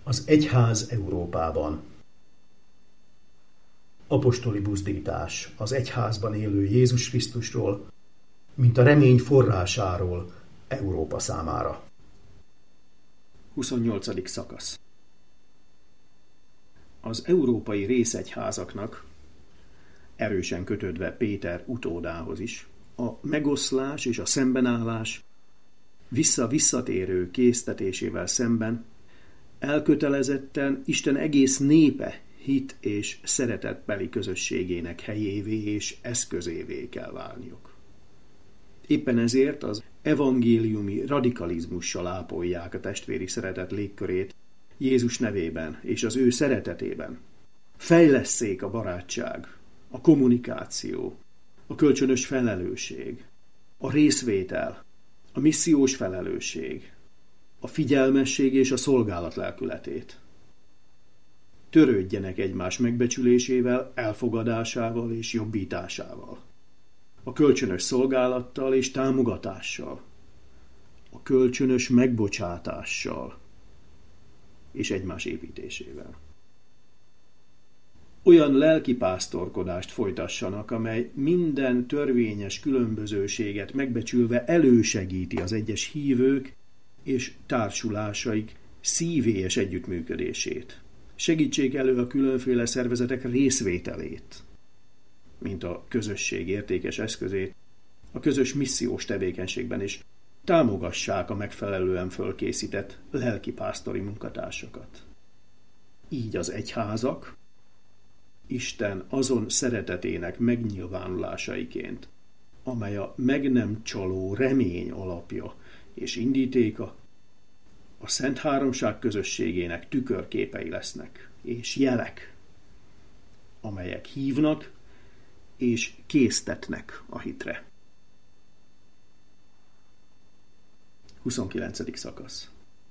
Az egyház Európában. Apostoli buzdítás az egyházban élő Jézus Krisztusról, mint a remény forrásáról Európa számára. 28. szakasz. Az európai részegyházaknak, erősen kötődve Péter utódához is, a megoszlás és a szembenállás visszatérő késztetésével szemben elkötelezetten Isten egész népe hit és szeretetbeli közösségének helyévé és eszközévé kell válniuk. Éppen ezért az evangéliumi radikalizmussal ápolják a testvéri szeretet légkörét Jézus nevében és az ő szeretetében. Fejlesszék a barátság, a kommunikáció, a kölcsönös felelősség, a részvétel, a missziós felelősség, a figyelmesség és a szolgálat lelkületét. Törődjenek egymás megbecsülésével, elfogadásával és jobbításával, a kölcsönös szolgálattal és támogatással, a kölcsönös megbocsátással és egymás építésével. Olyan lelkipásztorkodást folytassanak, amely minden törvényes különbözőséget megbecsülve elősegíti az egyes hívők és társulásaik szívélyes együttműködését. Segítsék elő a különféle szervezetek részvételét, mint a közösség értékes eszközét a közös missziós tevékenységben, és támogassák a megfelelően fölkészített lelkipásztori munkatársakat. Így az egyházak Isten azon szeretetének megnyilvánulásaiként, amely a meg nem csaló remény alapja és indítéka, a Szent Háromság közösségének tükörképei lesznek, és jelek, amelyek hívnak és késztetnek a hitre. 29. szakasz.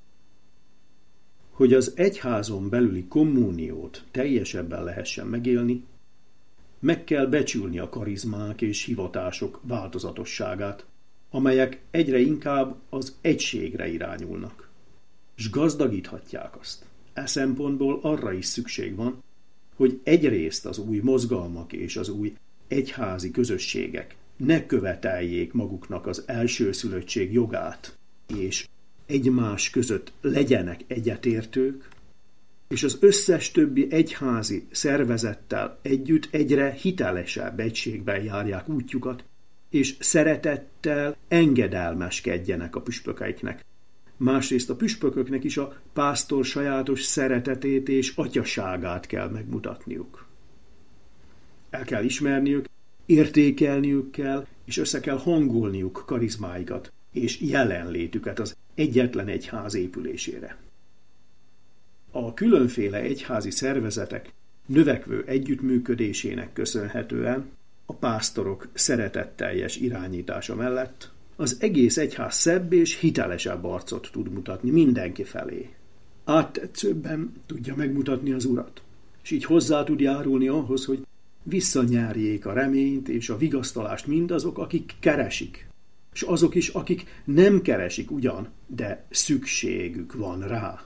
Hogy az egyházon belüli kommuniót teljesebben lehessen megélni, meg kell becsülni a karizmák és hivatások változatosságát, amelyek egyre inkább az egységre irányulnak, s gazdagíthatják azt. E szempontból arra is szükség van, hogy egyrészt az új mozgalmak és az új egyházi közösségek ne követeljék maguknak az elsőszülöttség jogát, és egymás között legyenek egyetértők, és az összes többi egyházi szervezettel együtt egyre hitelesebb egységben járják útjukat, és szeretettel engedelmeskedjenek a püspökeiknek. Másrészt a püspököknek is a pásztor sajátos szeretetét és atyaságát kell megmutatniuk. El kell ismerniük, értékelniük kell, és össze kell hangolniuk karizmáikat és jelenlétüket az egyetlen egyház épülésére. A különféle egyházi szervezetek növekvő együttműködésének köszönhetően a pásztorok szeretetteljes irányítása mellett az egész egyház szebb és hitelesebb arcot tud mutatni mindenki felé. Áttetszőbben tudja megmutatni az Urat, és így hozzá tud járulni ahhoz, hogy visszanyerjék a reményt és a vigasztalást mindazok, akik keresik, és azok is, akik nem keresik ugyan, de szükségük van rá.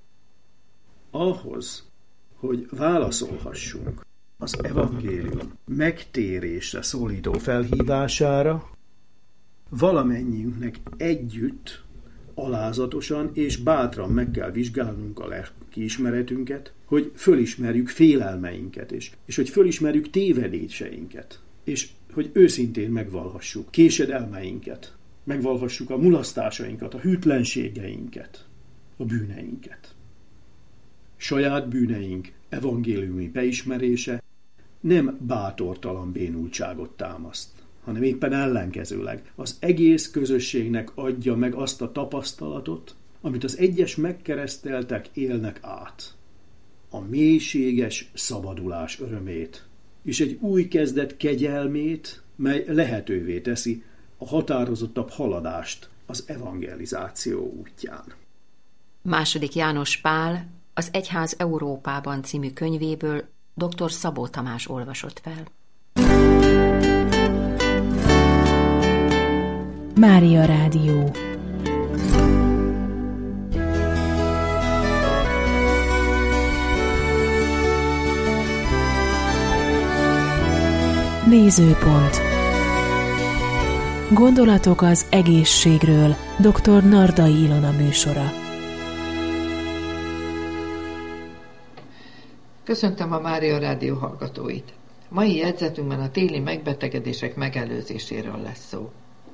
Ahhoz, hogy válaszolhassunk az evangélium megtérésre szólító felhívására, valamennyiünknek együtt, alázatosan és bátran meg kell vizsgálnunk a lelkiismeretünket, hogy fölismerjük félelmeinket, és hogy fölismerjük tévedéseinket, és hogy őszintén megvalhassuk késedelmeinket, megvalhassuk a mulasztásainkat, a hűtlenségeinket, a bűneinket. Saját bűneink evangéliumi beismerése nem bátortalan bénultságot támaszt, hanem éppen ellenkezőleg az egész közösségnek adja meg azt a tapasztalatot, amit az egyes megkereszteltek élnek át. A mélységes szabadulás örömét, és egy új kezdet kegyelmét, mely lehetővé teszi a határozottabb haladást az evangelizáció útján. II. János Pál az Egyház Európában című könyvéből dr. Szabó Tamás olvasott fel. Mária Rádió. Nézőpont. Gondolatok az egészségről. Dr. Nardai Ilona műsora. Köszöntöm a Mária Rádió hallgatóit. Mai jegyzetünkben a téli megbetegedések megelőzéséről lesz szó.